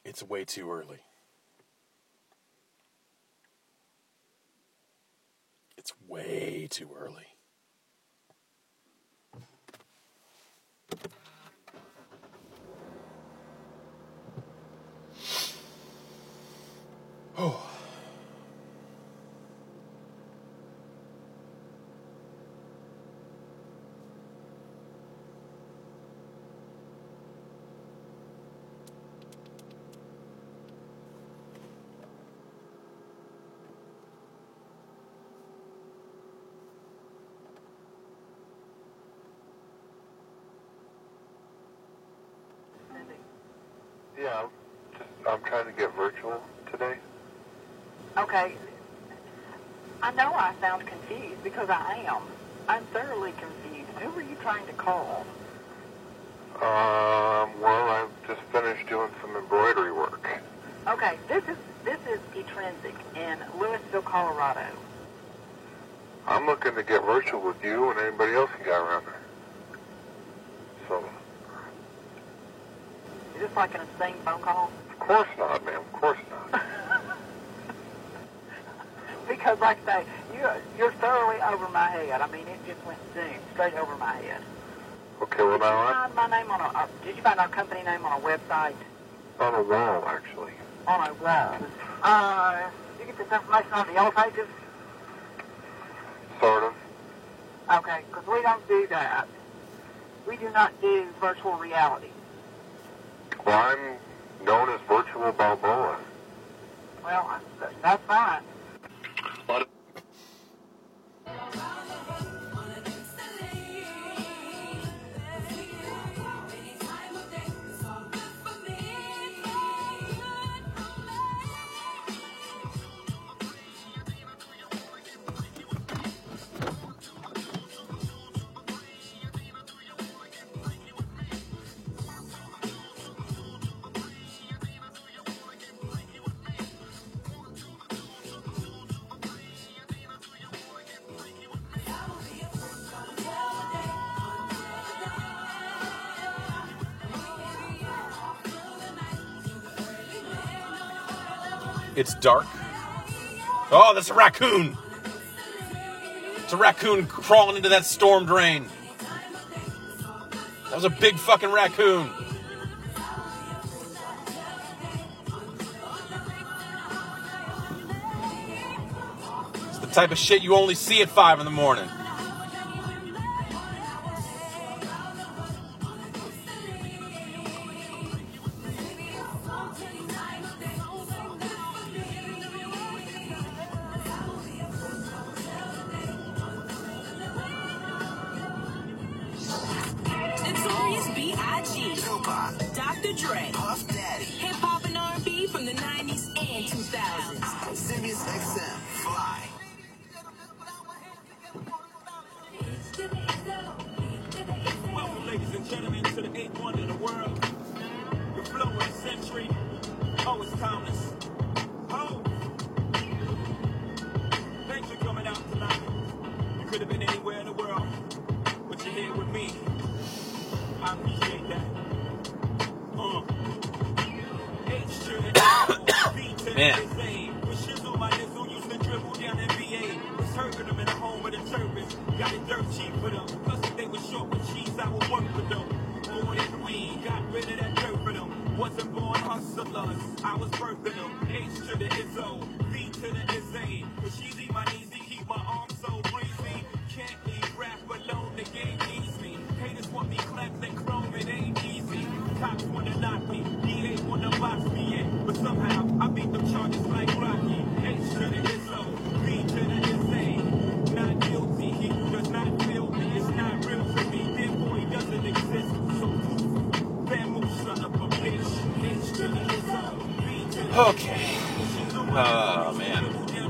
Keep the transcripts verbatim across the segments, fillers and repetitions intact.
It's way too early. It's way too early. Oh. Yeah, I'm, just, I'm trying to get virtual today. Okay. I know I sound confused because I am. I'm thoroughly confused. Who were you trying to call? Um, well, I've just finished doing some embroidery work. Okay, this is this is Etrinsic in Louisville, Colorado. I'm looking to get virtual with you and anybody else you got around there. So, Is this like an insane phone call? of course not, ma'am. Of course not. Because, like I say, you, you're thoroughly over my head. I mean, it just went zoom, straight over my head. Okay, well Did you now I'm find my name on a, uh, did you find our company name on a website? on a wall, actually. On a wall. Uh, did you get this information on the Yellow Pages? Sort of. Okay, because we don't do that. We do not do virtual reality. Well, I'm known as Virtual Balboa. Well, I- that's fine. What? It's dark. Oh, that's a raccoon. It's a raccoon crawling into that storm drain. That was a big fucking raccoon. It's the type of shit you only see at five in the morning. Notorious B I G Doctor Dre, Puff Daddy, hip hop and R and B from the nineties and two thousands. Sirius X M, Fly. Welcome, ladies and gentlemen, to the eighth wonder of the world. The flow of the century. Oh, it's timeless. Oh. Thanks for coming out tonight. You could have been anywhere in the world, but you're here with me. I appreciate that. Uh. H to the B to the Man. Z. With shizzle, my nizzle used to dribble down N B A. Was hurting them in the home of the turbans. Got it dirt cheap for them. Plus, if they were short with cheese, I would work for them. Born in weed, got rid of that dirt for them. Wasn't born hustlers, I was birthing them. H to the Izzo, B to the Izzy. With cheesy, my easy, keep my arms so breezy. Can't leave rap alone, the game needs me. Haters want me clapped and chrome, it ain't easy. Cops wanna knock me, D A wanna box me in. But somehow, I beat them charges like Rocky. H to the Izzo, B to the Izzy. Not guilty, he does not feel me. It's not real for me, dear boy doesn't exist. So poof, bamboo son of a bitch. H to the Izzo, B to the Okay. Oh, man.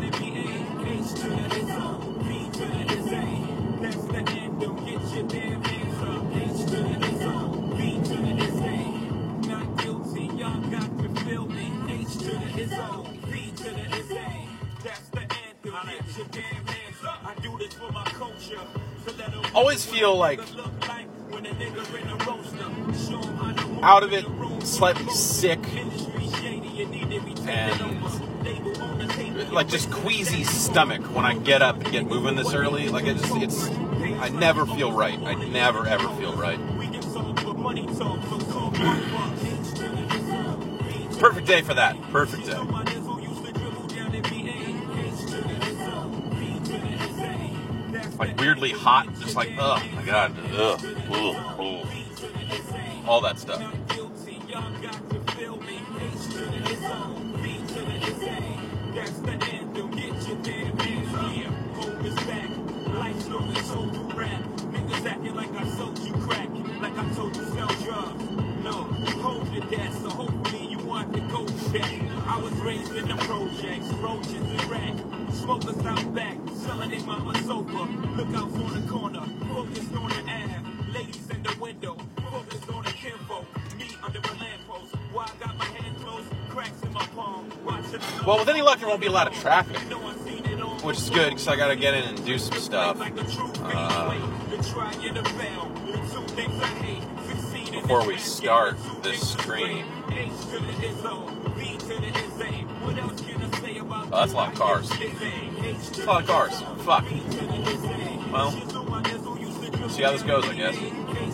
Always feel like out of it, slightly sick and like just queasy stomach when I get up and get moving this early. Like it just, it's, I never feel right. I never ever feel right. Perfect day for that. Perfect day. Like weirdly hot, just like, oh my god, ugh, ugh, ugh. All that stuff. I was raised in the projects, roaches and rats. Smokers out back, selling their mama sofa. Look out for the corner, focused on the air. Ladies in the window, focused on the kinfolk. Me under a lamppost, while I got my hand closed, cracks in my palm. Well, with any luck, there won't be a lot of traffic, which is good because I gotta get in and do some stuff uh, before we start this stream. Oh, that's a lot of cars. That's a lot of cars. Fuck. Well, see how this goes, I guess.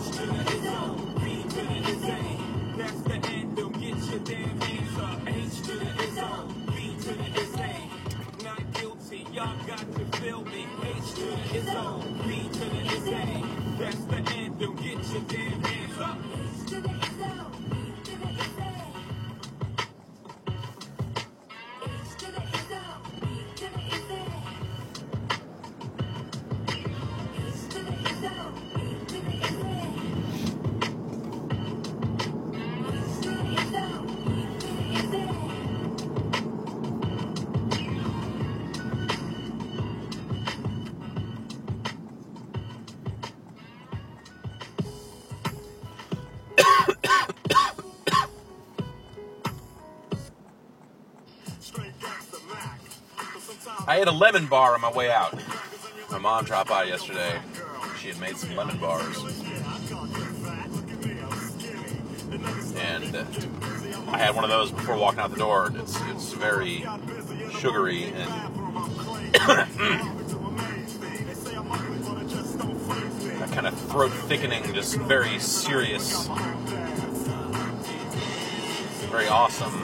I had a lemon bar on my way out. My mom dropped by yesterday. She had made some lemon bars. And uh, I had one of those before walking out the door. It's it's very sugary and that kind of throat thickening, just very serious, very awesome.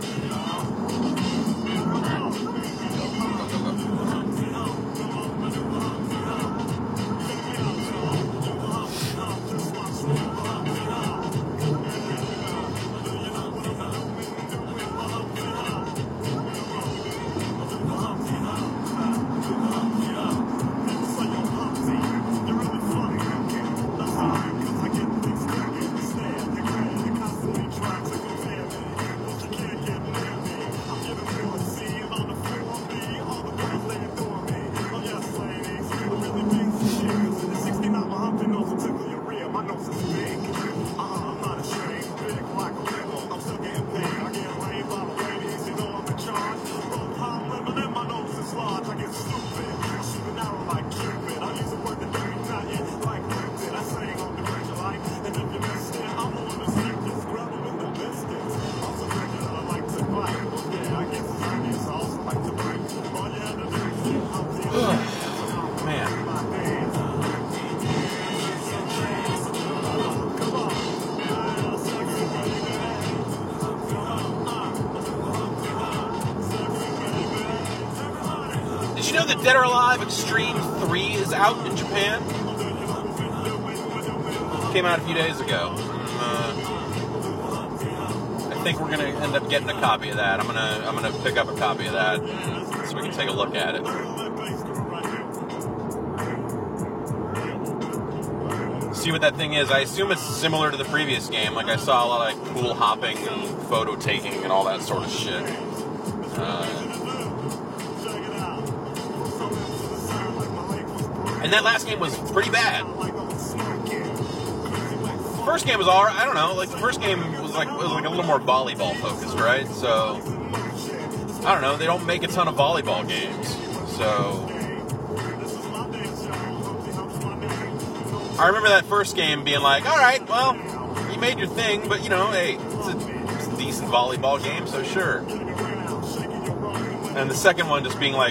Dead or Alive Extreme three is out in Japan. Came out a few days ago. Uh, I think we're gonna end up getting a copy of that. I'm gonna I'm gonna pick up a copy of that so we can take a look at it. See what that thing is. I assume it's similar to the previous game. Like I saw a lot of cool hopping and photo taking and all that sort of shit. Uh, And that last game was pretty bad. First game was alright. I don't know. Like the first game was like was like a little more volleyball focused, right? So I don't know. They don't make a ton of volleyball games, so I remember that first game being like, all right, well, you made your thing, but you know, hey, it's a, it's a decent volleyball game, so sure. And the second one just being like,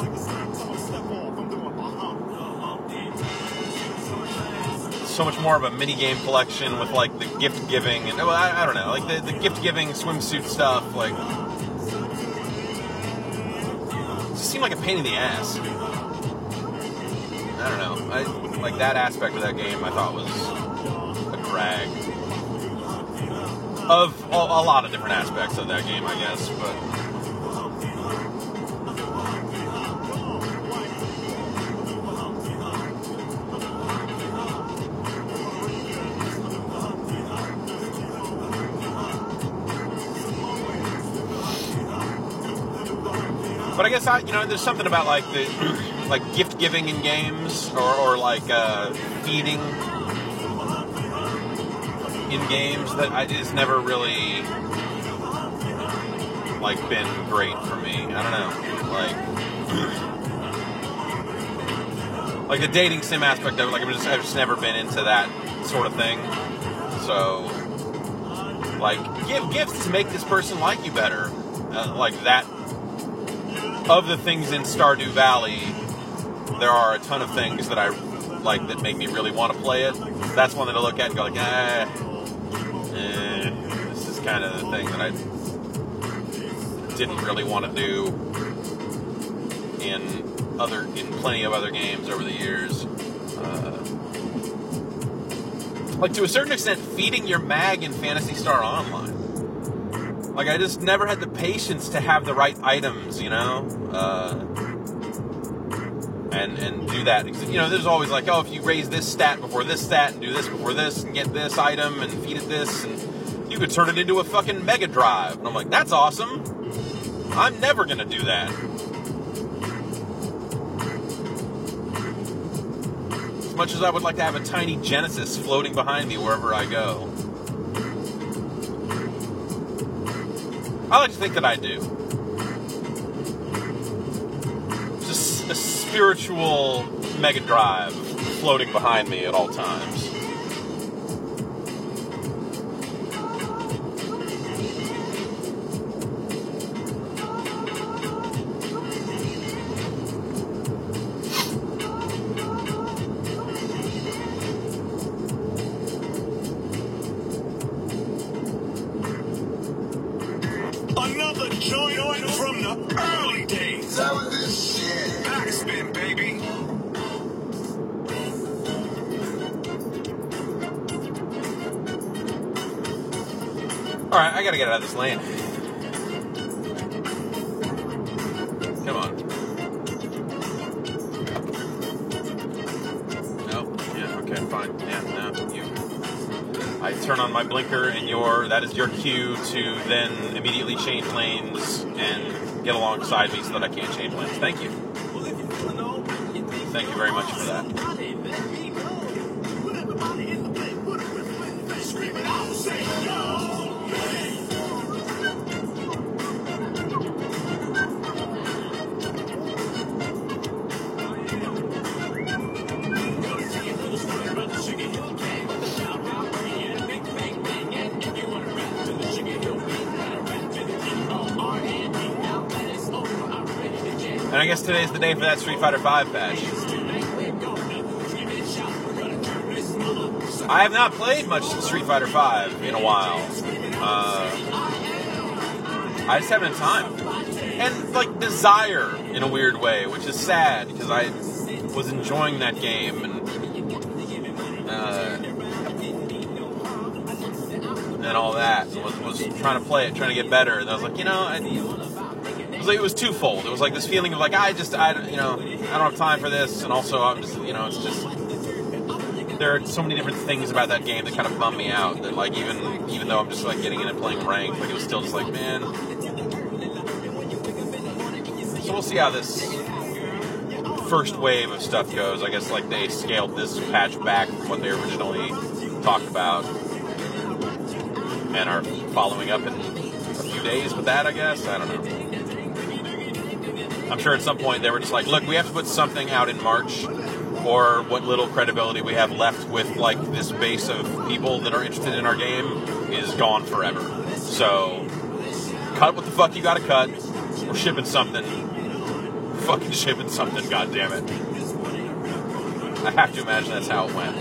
so much more of a mini game collection with like the gift giving and well, I, I don't know, like the, the gift giving swimsuit stuff, like it just seemed like a pain in the ass. I don't know. I like that aspect of that game. I thought was a drag of a, a lot of different aspects of that game, I guess, but. But I guess I, you know, there's something about like the, like gift giving in games, or, or like uh, feeding in games that I just never really like been great for me. I don't know, like like the dating sim aspect of it. Like I'm just, I've just never been into that sort of thing. So, like, give gifts to make this person like you better, uh, like that. Of the things in Stardew Valley, there are a ton of things that I like that make me really want to play it. That's one that I look at and go like, eh, eh this is kind of the thing that I didn't really want to do in other, in plenty of other games over the years. Uh, like to a certain extent, feeding your mag in Phantasy Star Online. Like, I just never had the patience to have the right items, you know? Uh, and and do that. You know, there's always like, oh, if you raise this stat before this stat, and do this before this, and get this item, and feed it this, and you could turn it into a fucking Mega Drive. And I'm like, that's awesome. I'm never gonna do that. As much as I would like to have a tiny Genesis floating behind me wherever I go. I like to think that I do. Just a spiritual Mega Drive floating behind me at all times. Another joint from the early days. That was this shit. Backspin, baby. Alright, I gotta get out of this lane. Come on. No? Yeah, okay, fine. Yeah, no, you. I turn on my blinker and your, that is your cue to then immediately change lanes and get alongside me so that I can't change lanes. Thank you. Thank you very much for that. And I guess today's the day for that Street Fighter five patch. I have not played much Street Fighter five in a while. Uh, I just haven't had time. And, like, desire in a weird way, which is sad, because I was enjoying that game, and, uh, and all that, and was, was trying to play it, trying to get better, and I was like, you know, I... It was, like, it was twofold. It was like this feeling of like, I just, I, you know, I don't have time for this, and also I'm just, you know, it's just, there are so many different things about that game that kind of bum me out, that like, even, even though I'm just like getting in and playing ranked, like it was still just like, man. So we'll see how this first wave of stuff goes. I guess like they scaled this patch back from what they originally talked about, and are following up in a few days with that, I guess. I don't know. I'm sure at some point they were just like, look, we have to put something out in March, or what little credibility we have left with like this base of people that are interested in our game is gone forever. So cut what the fuck you gotta cut, We're shipping something. Fucking shipping something, goddammit. I have to imagine that's how it went.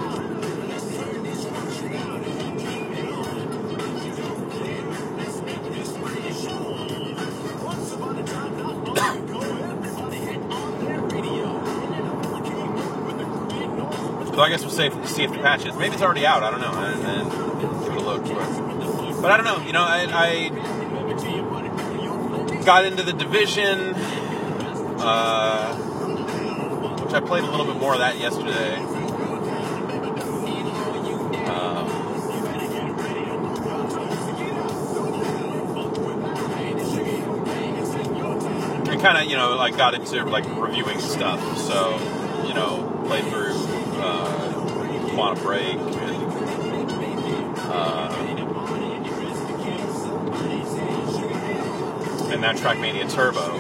So I guess we'll see if, see if the patch is. Maybe it's already out. I don't know. And, and give it a look. But I don't know. You know, I, I got into the Division, uh, which I played a little bit more of that yesterday. Um, and kind of, you know, like got into like reviewing stuff. So, you know, played through uh, Quantum Break and uh, and now Trackmania Turbo.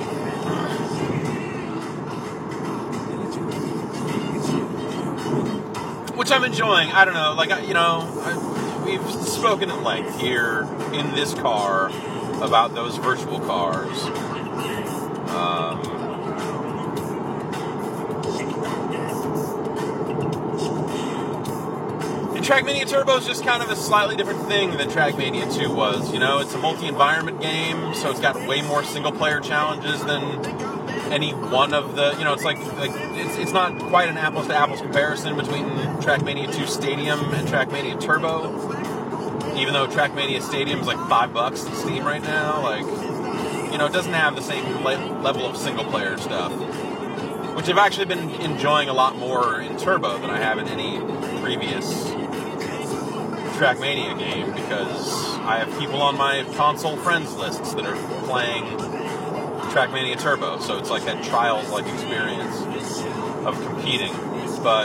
Which I'm enjoying. I don't know, like, you know, I, we've spoken at length here in this car about those virtual cars. Um, and Trackmania Turbo is just kind of a slightly different thing than Trackmania two was. You know, it's a multi-environment game, so it's got way more single-player challenges than any one of the, you know, it's like, like it's it's not quite an apples-to-apples comparison between Trackmania two Stadium and Trackmania Turbo. Even though Trackmania Stadium is like five bucks on Steam right now, like, you know, it doesn't have the same le- level of single-player stuff, which I've actually been enjoying a lot more in Turbo than I have in any previous Trackmania game, because I have people on my console friends lists that are playing Trackmania Turbo, so it's like that trials-like experience of competing. But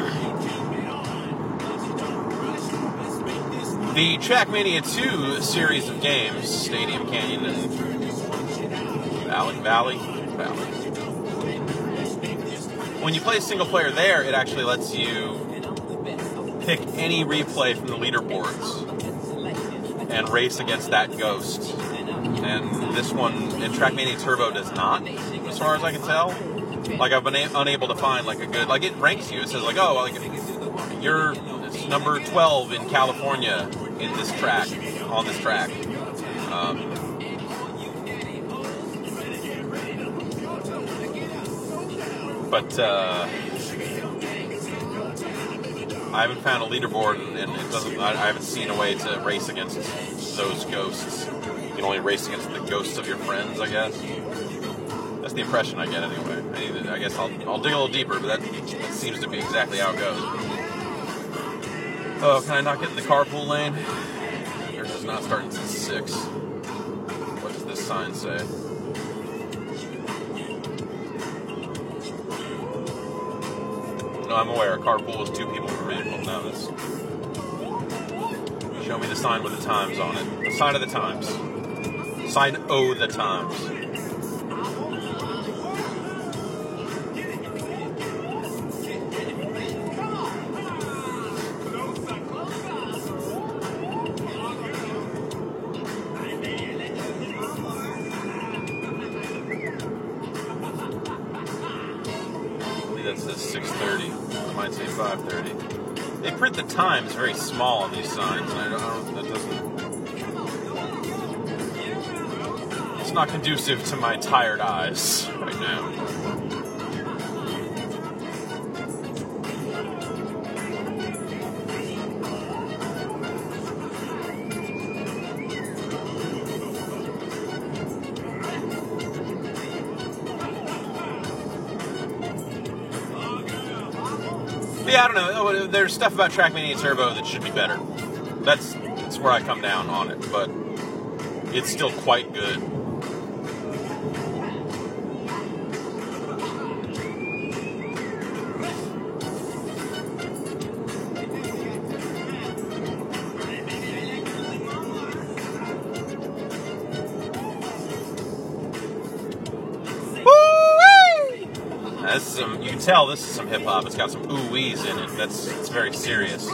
the Trackmania two series of games, Stadium, Canyon, and Valley, Valley, Valley. When you play single player there, it actually lets you pick any replay from the leaderboards and race against that ghost. And this one, in Trackmania Turbo, does not, as far as I can tell. Like, I've been a- unable to find, like, a good, like, it ranks you. It says, like, oh, like, you're number twelve in California in this track, on this track. Um, but, uh, I haven't found a leaderboard, and, and it doesn't, I, I haven't seen a way to race against those ghosts. You can only race against the ghosts of your friends, I guess. That's the impression I get, anyway. I, need to, I guess I'll, I'll dig a little deeper, but that, that seems to be exactly how it goes. Oh, can I not get in the carpool lane? Yours is not starting until six. What does this sign say? No, I'm aware. Carpool is two people per vehicle. No, that's... Show me the sign with the times on it. The sign of the times. Sign O the times. That says six thirty. It might say five thirty. They print the times very small on these signs, and I don't, I don't that doesn't... It's not conducive to my tired eyes right now. Yeah, I don't know. There's stuff about Trackmania Turbo that should be better. That's that's where I come down on it, but it's still quite good. This is some, you can tell this is some hip hop. It's got some ooh-wees in it. That's it's very serious.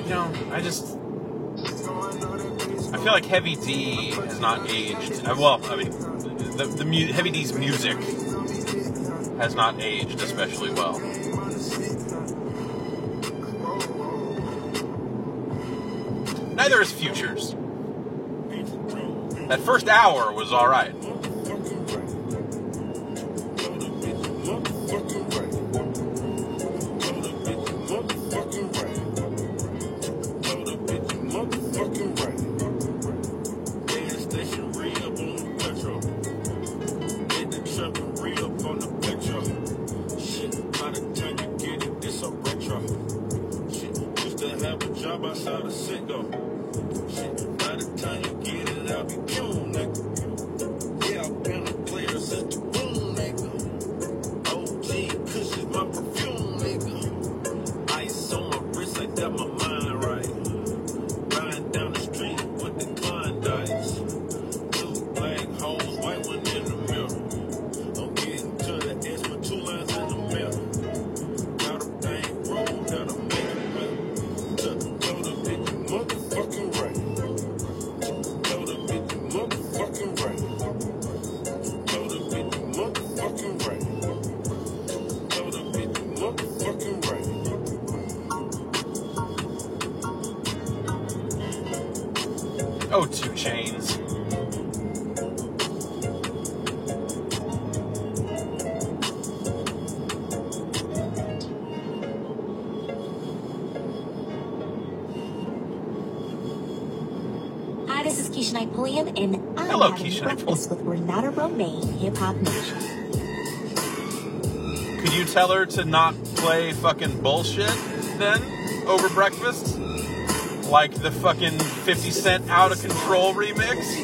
you know, I just, I feel like Heavy D has not aged. Uh, Well, I mean, the, the mu- Heavy D's music has not aged especially well. Neither is Future's. That first hour was all right. Oh, Two Chainz. Hi, this is Keisha Knight Pulliam, and I'm Hello, having Keisha Knight breakfast with Renata Romaine, Hip Hop Nation. Could you tell her to not play fucking bullshit then over breakfast? Like the fucking fifty Cent Out of Control remix?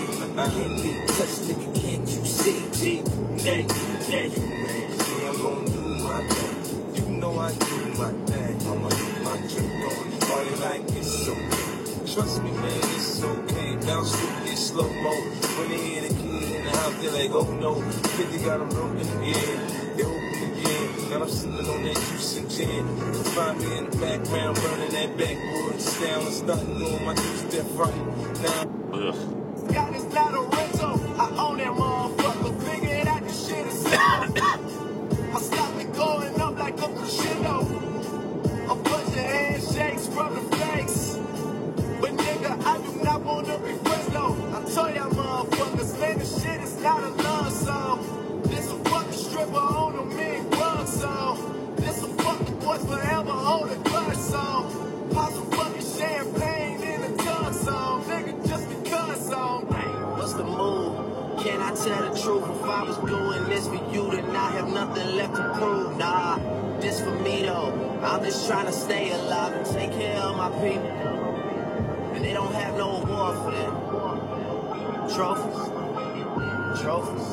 Trust me, man, it's okay. Bounce through this slow mo. When they hear the kid in the house, they're like, oh no. fifty got them broken, yeah. They open again. Now I'm sipping on that juice and gin. You find me in the background, burning that backwoods down and starting doing my two-step right now. Ugh. Got this battle rental. I own that motherfucker. Figured out this shit is my stock been going up like a crescendo. A bunch of handshakes from the face. But nigga, I do not wanna be friends though. I tell y'all motherfuckers, man, this shit is not a love song. This a fucking stripper on a mean rug song. This a fucking boys forever hold a gun song. Pop some fucking champagne in a tub song. Nigga, just because song. What's the move? Can I tell the truth? If I was doing this for you, then I have nothing left to prove. Nah, this for me though. I'm just trying to stay alive and take care of my people. And they don't have no award for that. Trophies. Trophies.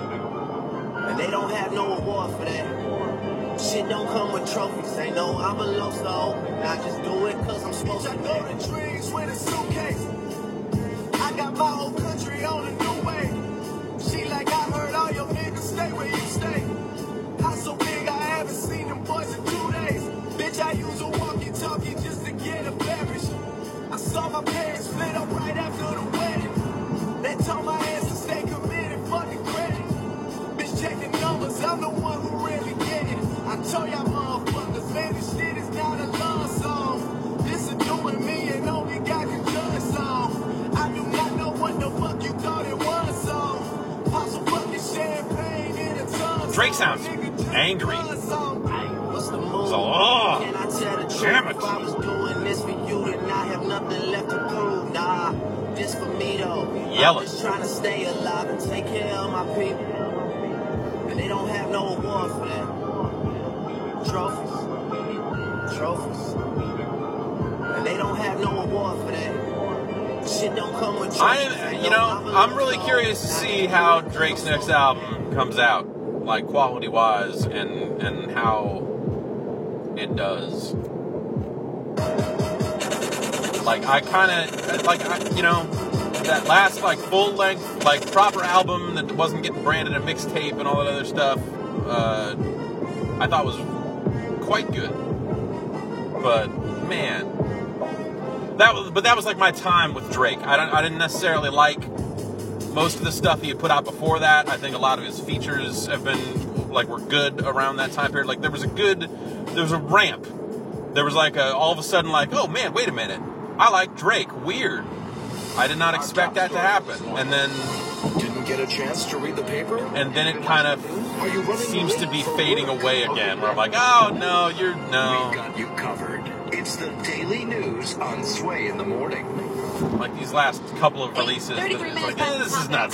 And they don't have no award for that. Shit don't come with trophies. Ain't no envelopes to open. I just do it cause I'm supposed to. I go to trees with a suitcase. I got my whole country on a new way. She like, I heard all your niggas stay where you stay. House so big I haven't seen them boys in two days. Bitch, I use a walkie-talkie just to get a beverage. I saw my parents split up right after the wedding. They told my ass to stay committed, fuck the credit. Bitch, check the numbers, I'm the one who really get it. I told y'all motherfuckers, man, this shit is not a love song. This is doing me and only God can judge song. I do not know what the fuck you thought it was song. Pop some fucking champagne in a tub. Drake sounds angry. What's the move? So, oh, Can I tell the truth? damn it. If I was doing this for you, then I have nothing left to prove. Nah, this for me though. Yell I'm it. just trying to stay alive and take care of my people. And they don't have no award for that. Trophies. Trophies. And they don't have no award for that. Shit don't come with trophies. I, you know, I'm really curious to see how Drake's next album comes out, like quality-wise, and and how it does. Like, I kind of, like, I, you know, that last, like, full-length, like, proper album that wasn't getting branded a mixtape and all that other stuff, uh, I thought was quite good. But, man, that was, but that was like my time with Drake. I don't, I didn't necessarily like most of the stuff he had put out before that. I think a lot of his features have been like were good around that time period. Like there was a good, there was a ramp. There was like a, all of a sudden like, oh man, wait a minute, I like Drake. Weird. I did not expect that to happen. And then didn't get a chance to read the paper. And then it kind of seems to be fading away again. Where I'm like, oh no, you're no. We've got you covered. It's the Daily News on Sway in the Morning. Like these last couple of releases, it's like, eh, this is nuts.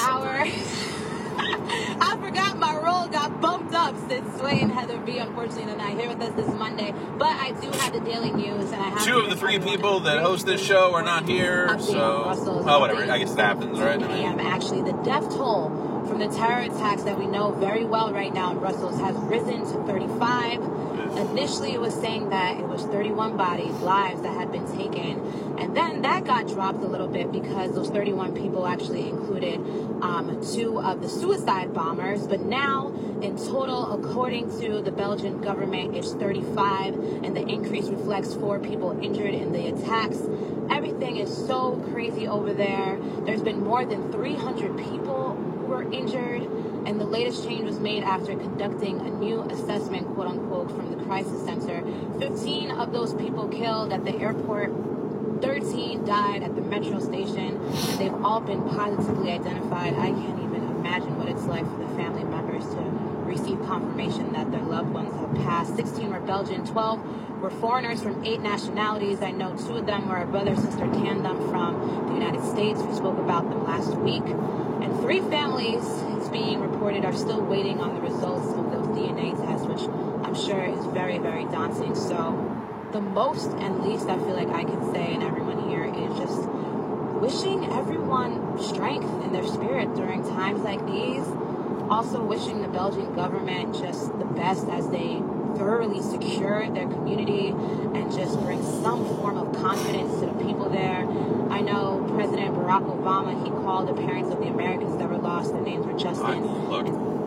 I forgot my role got bumped up since Sway and Heather B, unfortunately, are not here with us this Monday. But I do have the Daily News, and I have two of the three people that host this show are not here, so oh, whatever. I guess it happens, right? I am actually the death toll from the terror attacks that we know very well right now in Brussels has risen to thirty-five. Initially, it was saying that it was thirty-one bodies, lives that had been taken. And then that got dropped a little bit because those thirty-one people actually included um, two of the suicide bombers. But now, in total, according to the Belgian government, it's thirty-five. And the increase reflects four people injured in the attacks. Everything is so crazy over there. There's been more than three hundred people who were injured. And the latest change was made after conducting a new assessment, quote unquote, from the crisis center. fifteen of those people killed at the airport. thirteen died at the metro station. And they've all been positively identified. I can't even imagine what it's like for the family members to receive confirmation that their loved ones have passed. sixteen were Belgian, twelve were foreigners from eight nationalities. I know two of them were a brother-sister tandem from the United States. We spoke about them last week. And three families, it's being reported, are still waiting on the results of those D N A tests, which I'm sure is very, very daunting. So the most and least I feel like I can say, and everyone here, is just wishing everyone strength in their spirit during times like these. Also wishing the Belgian government just the best as they thoroughly secure their community and just bring some form of confidence to the people there. I know President Barack Obama, he called the parents of the Americans that were lost. Their names were Justin. Look.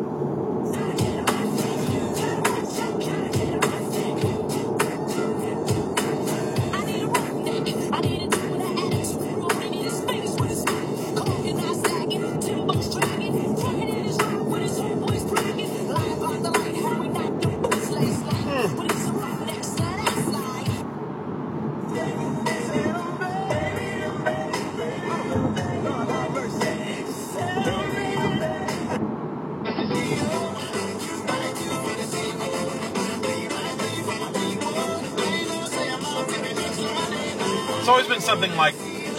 Always been something like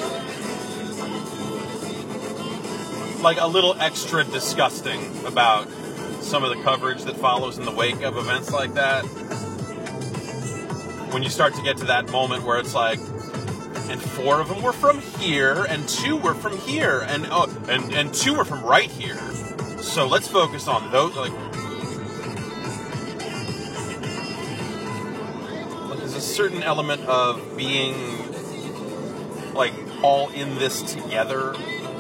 like a little extra disgusting about some of the coverage that follows in the wake of events like that. When you start to get to that moment where it's like, and four of them were from here, and two were from here, and oh, and and two were from right here. So let's focus on those. Like, there's a certain element of being like all in this together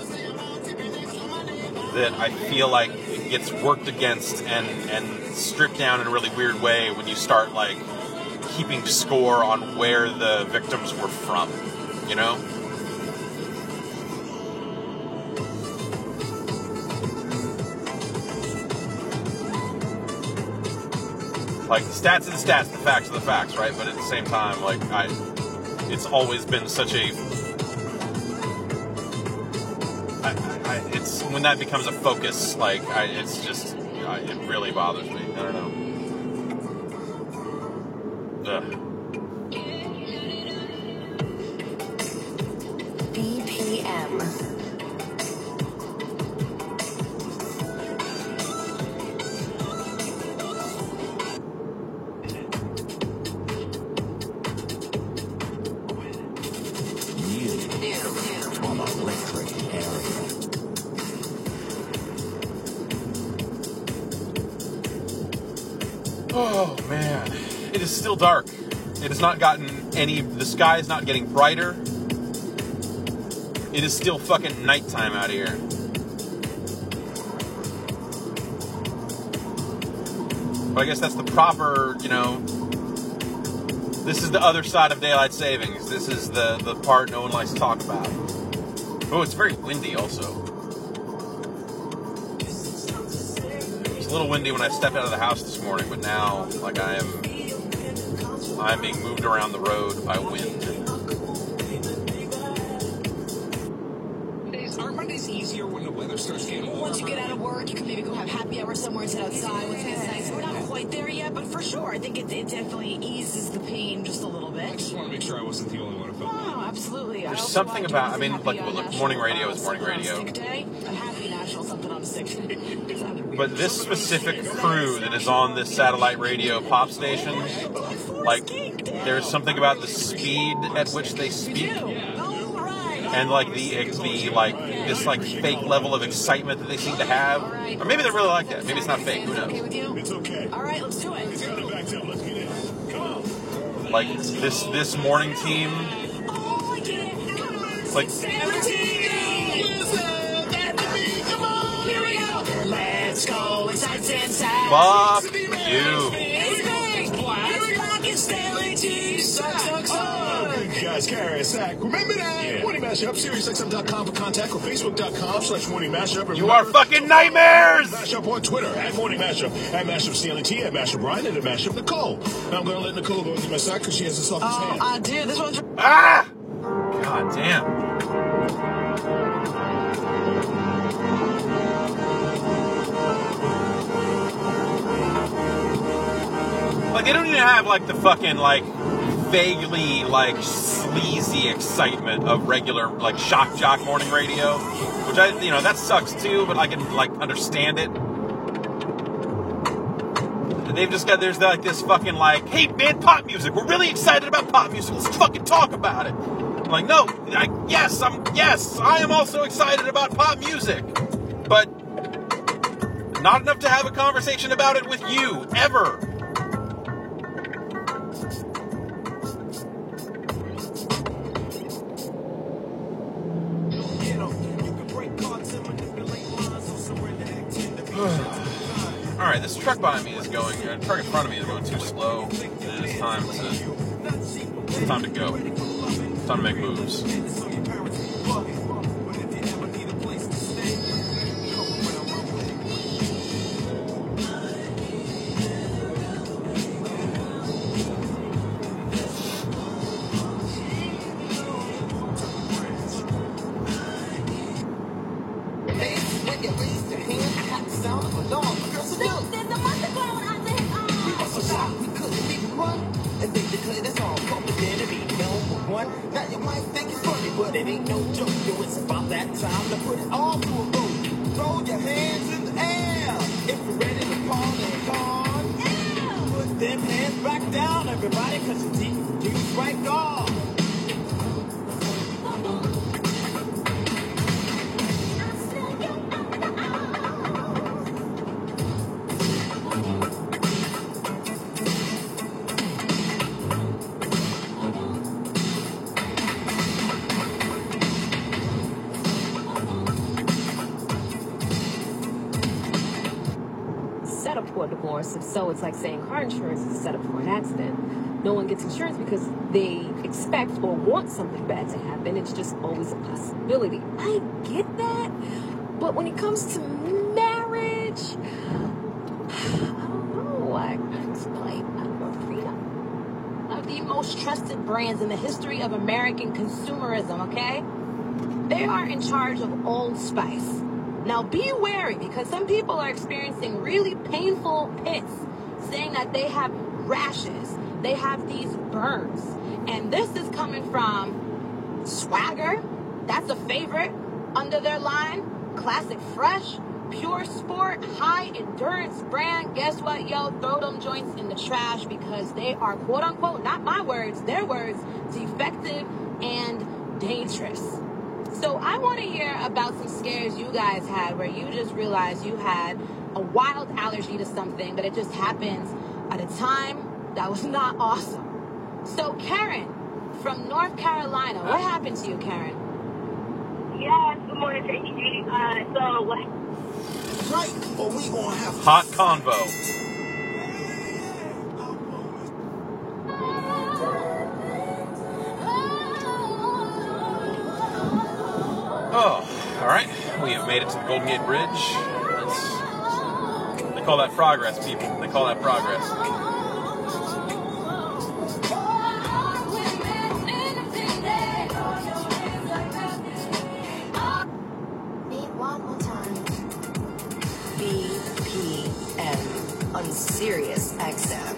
that I feel like it gets worked against and, and stripped down in a really weird way when you start like keeping score on where the victims were from, you know? Like the stats are the stats, the facts are the facts, right? But at the same time, like I it's always been such a I, I, it's when that becomes a focus, like I, it's just I, it really bothers me. I don't know. Ugh. B P M. Oh man, it is still dark. It has not gotten any, the sky is not getting brighter. It is still fucking nighttime out here. But I guess that's the proper, you know, This is the other side of daylight savings. This is the, the part no one likes to talk about. Oh, it's very windy also. It's a little windy when I stepped out of the house this morning, but now, like, I am, I am being moved around the road by wind. Are Mondays easier when the weather starts getting warmer? Once you get out of work, you can maybe go have happy hour somewhere and sit outside once it gets nice. We're not quite there yet, but for sure, I think it, it definitely eases the pain just a little bit. I just want to make sure I wasn't the only one who felt that. Oh, absolutely. There's something about, I mean, like, look, morning radio is morning radio. Day, a happy national something on a sick day. But this specific crew that is on this satellite radio pop station, like, there's something about the speed at which they speak. And like the the like this like fake level of excitement that they seem to have, or maybe they're really like that. Maybe it's not fake. Who knows? It's okay. All right, let's do it. Let's get in. Come on. Like this this morning team. Like. Let's go inside inside. Fuck you. Guys, carry a sack. Remember that? Yeah. Morning Mashup, Sirius X M dot com for contact, or Facebook dot com slash Morning Mashup. You are fucking nightmares! Mashup on Twitter, at Morning Mashup, at Mashup C L E T, at Mashup Ryan, and at Mashup Nicole. Now I'm going to let Nicole go into my sack because she has this off his hand. Oh, I do. This one's... Ah! God damn. Like, they don't even have, like, the fucking, like, vaguely, like, sleazy excitement of regular, like, shock jock morning radio. Which, I, you know, that sucks, too, but I can, like, understand it. They've just got, there's, like, this fucking, like, hey, man, pop music. We're really excited about pop music. Let's fucking talk about it. I'm like, no, I, yes, I'm, yes, I am also excited about pop music. But not enough to have a conversation about it with you, ever. Alright, this truck behind me is going, uh, truck in front of me is going too slow, and it's time to, it's time to go. It's time to make moves. So it's like saying car insurance is set up for an accident. No one gets insurance because they expect or want something bad to happen. It's just always a possibility. I get that. But when it comes to marriage, I don't know. I just like freedom. One of the most trusted brands in the history of American consumerism, okay? They are in charge of Old Spice. Now be wary, because some people are experiencing really painful pits, saying that they have rashes, they have these burns. And this is coming from Swagger, that's a favorite, under their line, Classic Fresh, Pure Sport, High Endurance brand. Guess what, yo? Throw them joints in the trash because they are, quote unquote, not my words, their words, defective and dangerous. So I want to hear about some scares you guys had where you just realized you had a wild allergy to something, but it just happens at a time that was not awesome. So Karen from North Carolina, what happened to you, Karen? Yes, good morning, J G. Uh, so what? Right, or we gonna have hot convo. to the Golden Gate Bridge. It's, they call that progress, people. They call that progress. B P M on Sirius X M.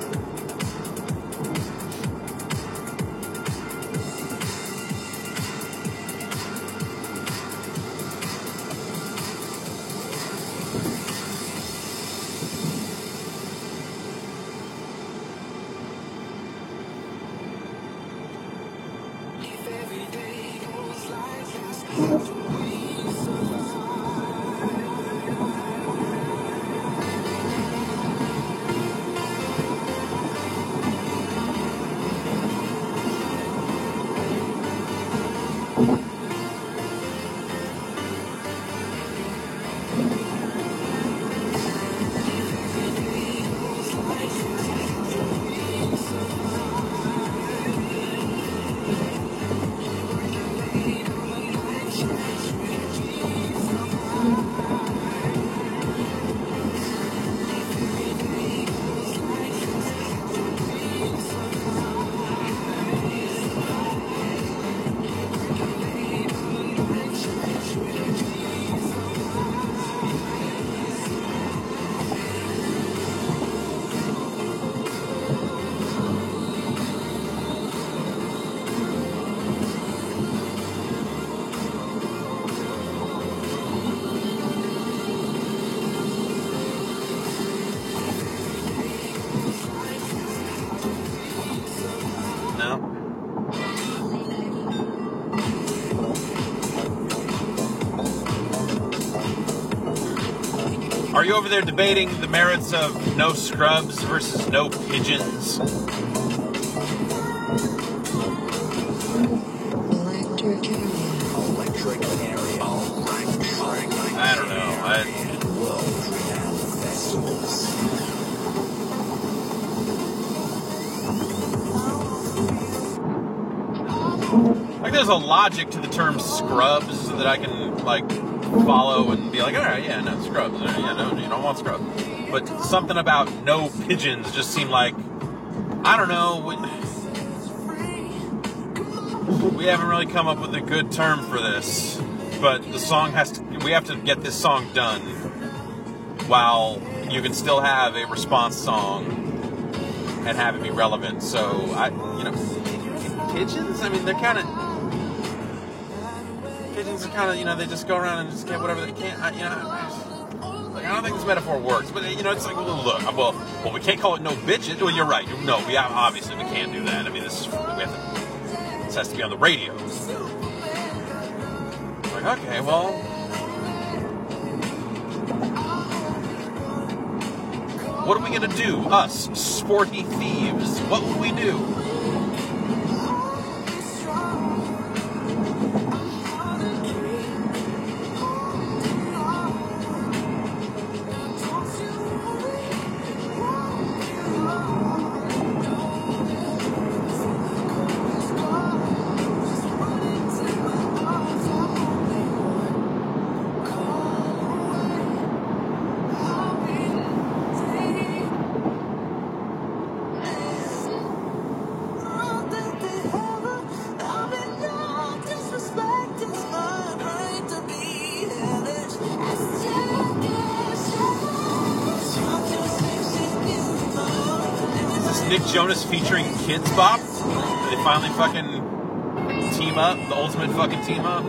Are you over there debating the merits of no scrubs versus no pigeons? Electric area. Electric area. Electric. I don't know. I... World renowned festivals. Like, there's a logic to the term scrubs that I can, like, follow and be like, all right, yeah, no, scrubs. Yeah, no, you don't want scrubs. But something about no pigeons just seemed like, I don't know, we, we haven't really come up with a good term for this. But the song has to, we have to get this song done while you can still have a response song and have it be relevant. So, I, you know, pigeons, I mean, they're kind of, pigeons are kind of, you know, they just go around and just get whatever they can. I, you know, I, just, like, I don't think this metaphor works, but, you know, it's like, well, look, well, well, we can't call it no bitches. Well, you're right. No, we have, obviously we can't do that. I mean, this is, we have to, this has to be on the radio. Like, okay, well, what are we gonna do? Us, sporty thieves. What will we do? Nick Jonas featuring Kids Bop? They finally fucking team up, the ultimate fucking team up.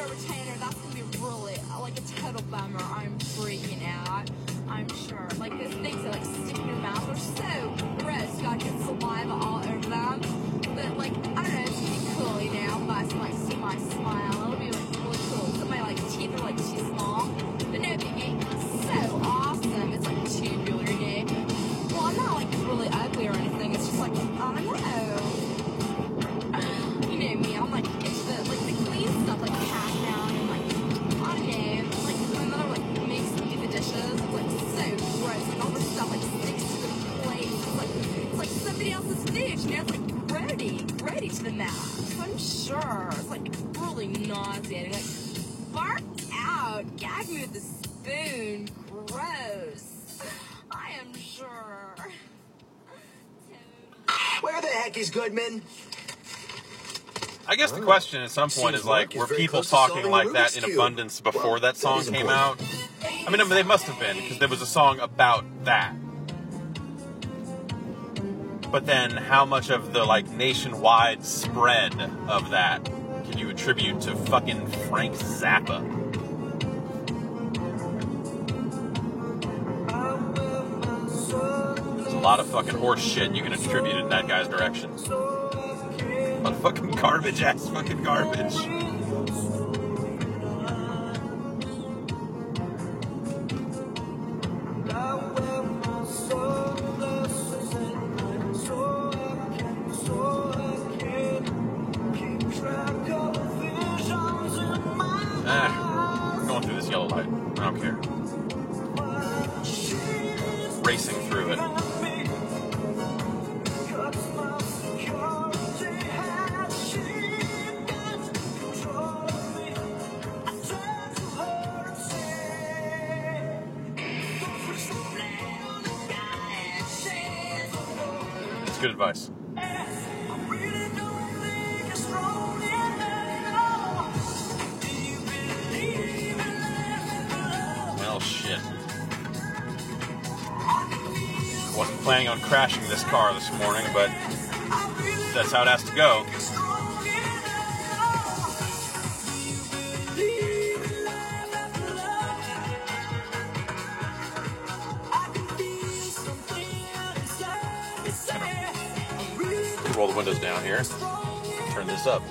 wear a retainer, that's gonna be really, like, a total bummer. I'm freaking out. I'm sure. Like, those things that, like, stick in your mouth are so gross. You gotta get saliva all over them. But, like, I don't know, it's gonna be cool, you know, if I, like, see my smile. It'll be, like, really cool. Some of my, like, teeth are, like, too small. But no biggie. So awesome. It's, like, tubular, you know. Well, I'm not, like, really ugly or anything. It's just, like, I don't know. You know me, I'm, like, it's the, like, the clean stuff, like, pat down and, like, I don't know. Like, my mother, like, makes me the dishes. It's, like, so gross. Like, all this stuff, like, sticks to the plate. It's, like, it's, like, somebody else's food, you know? It's, like, grody, grody to the mouth. I'm sure. It's, like, really nauseating. Like, bark out. Gag me with a spoon. Gross. I am sure. Where the heck is Goodman? I guess the question at some point is like, were people talking like that in abundance before that song came out? I mean, they must have been, because there was a song about that. But then, how much of the, like, nationwide spread of that can you attribute to fucking Frank Zappa? There's a lot of fucking horse shit you can attribute in that guy's direction. What fucking garbage ass fucking garbage. Ah, I'm going through this yellow light. I don't care. Racing through it. It's good advice. Well, shit. Wasn't planning on crashing this car this morning, but that's how it has to go. Roll the windows down here. Turn this up.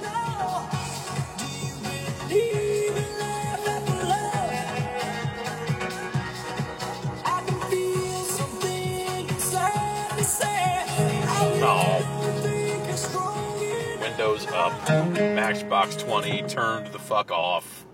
Oh. Windows up. Matchbox twenty turned the fuck off.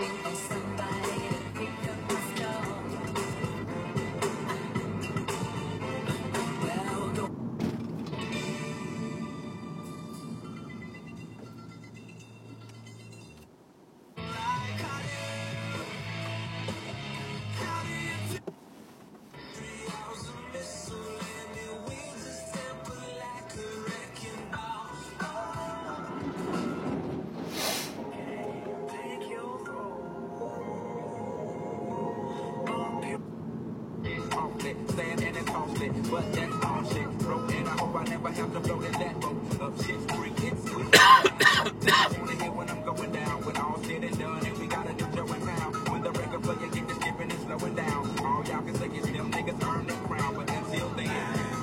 But that's all shit, bro. And I hope I never have to blow in that boat of shit free. It's sweet. I wanna hear when I'm going down. When all said and done, and we gotta do Joe and Pound. When the record player get the skipping and slowing down. All y'all can say is them niggas earn their crown. But until then,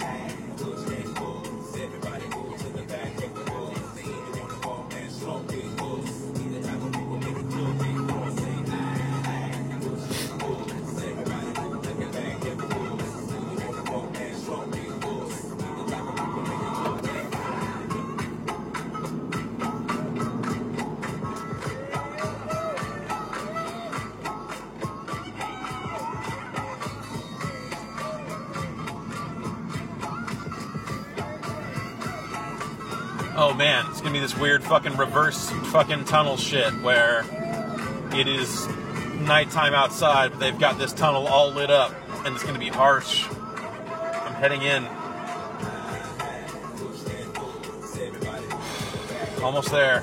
everybody move to the back of the wall. You wanna walk and slow big moves. Either type of people make it feel big. Or say, everybody move to the back of the wall. Oh man, it's gonna be this weird fucking reverse fucking tunnel shit where it is nighttime outside, but they've got this tunnel all lit up, and it's gonna be harsh. I'm heading in. Almost there.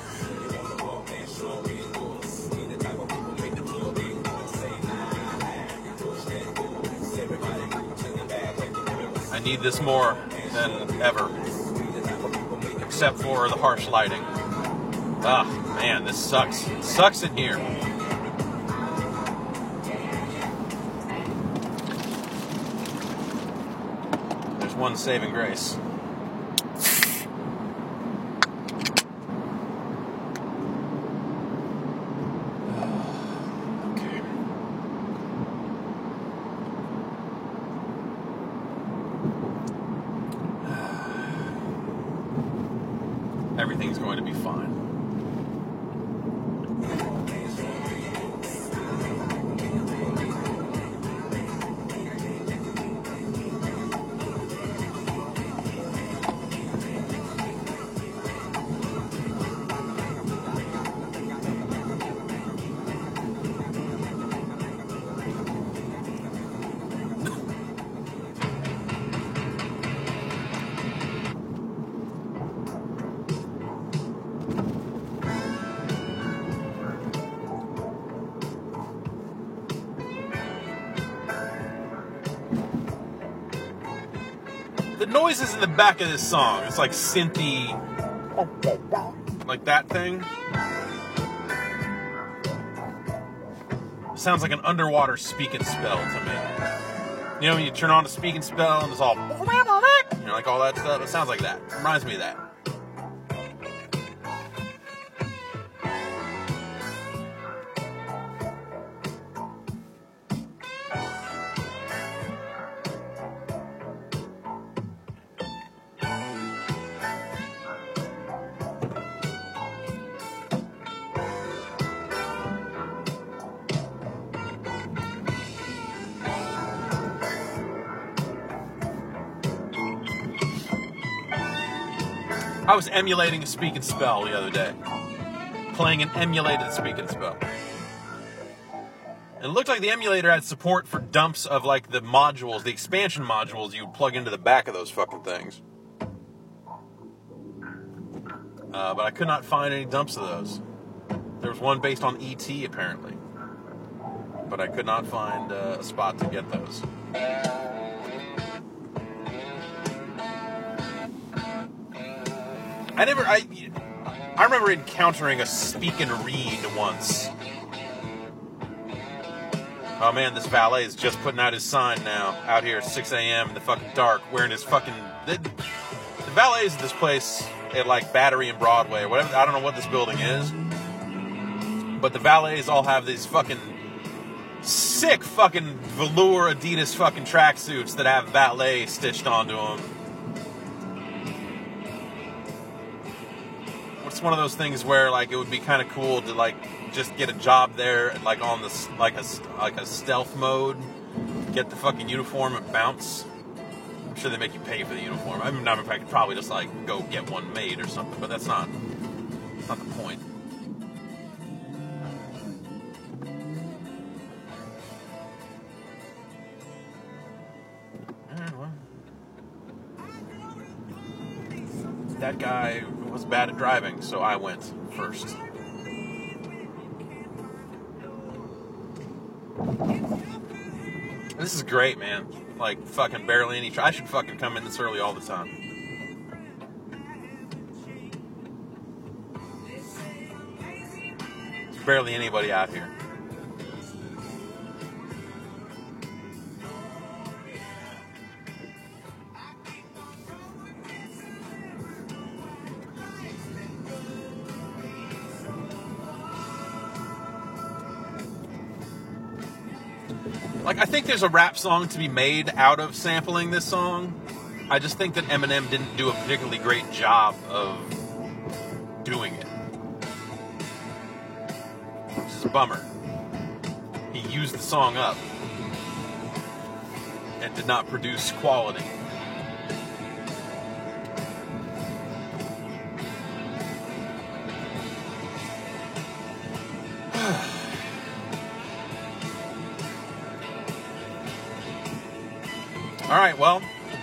I need this more than ever. Except for the harsh lighting. Ah, man, this sucks. It sucks in here. There's one saving grace. Everything's going to be fine. The noises in the back of this song, it's like synthy, like that thing. Sounds like an underwater speak and spell to me. You know, when you turn on a speak and spell and it's all, you know, like all that stuff. It sounds like that. It reminds me of that. I was emulating a speak and spell the other day. Playing an emulated speak and spell. And it looked like the emulator had support for dumps of like the modules, the expansion modules you would plug into the back of those fucking things. Uh, but I could not find any dumps of those. There was one based on E T apparently. But I could not find uh, a spot to get those. I never, I, I remember encountering a speak and read once. Oh man, this valet is just putting out his sign now, out here at six a.m. in the fucking dark, wearing his fucking, the, the valets at this place at like Battery and Broadway, or whatever, I don't know what this building is, but the valets all have these fucking sick fucking velour Adidas fucking tracksuits that have valet stitched onto them. It's one of those things where like it would be kind of cool to like just get a job there, like on this like a like a stealth mode, get the fucking uniform and bounce. I'm sure they make you pay for the uniform. I mean, I could probably just like go get one made or something, but that's not that's not the point. That guy was bad at driving, so I went first. This is great, man. Like, fucking barely any... Tra- I should fucking come in this early all the time. There's barely anybody out here. Like, I think there's a rap song to be made out of sampling this song. I just think that Eminem didn't do a particularly great job of doing it. Which is a bummer. He used the song up and did not produce quality. All right, well,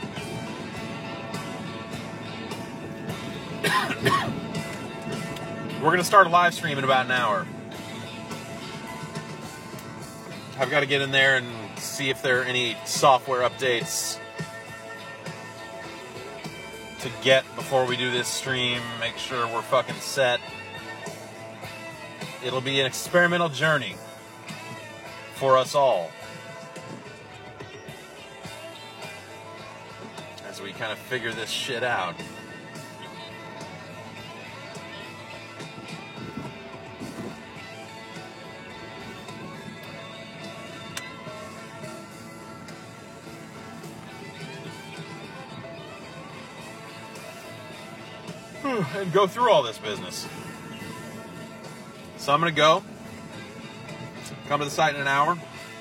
we're going to start a live stream in about an hour. I've got to get in there and see if there are any software updates to get before we do this stream. Make sure we're fucking set. it'll be an experimental journey for us all as we kind of figure this shit out. And go through all this business. So I'm going to go. Come to the site in an hour.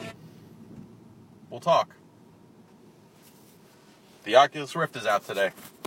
We'll talk. The Oculus Rift is out today.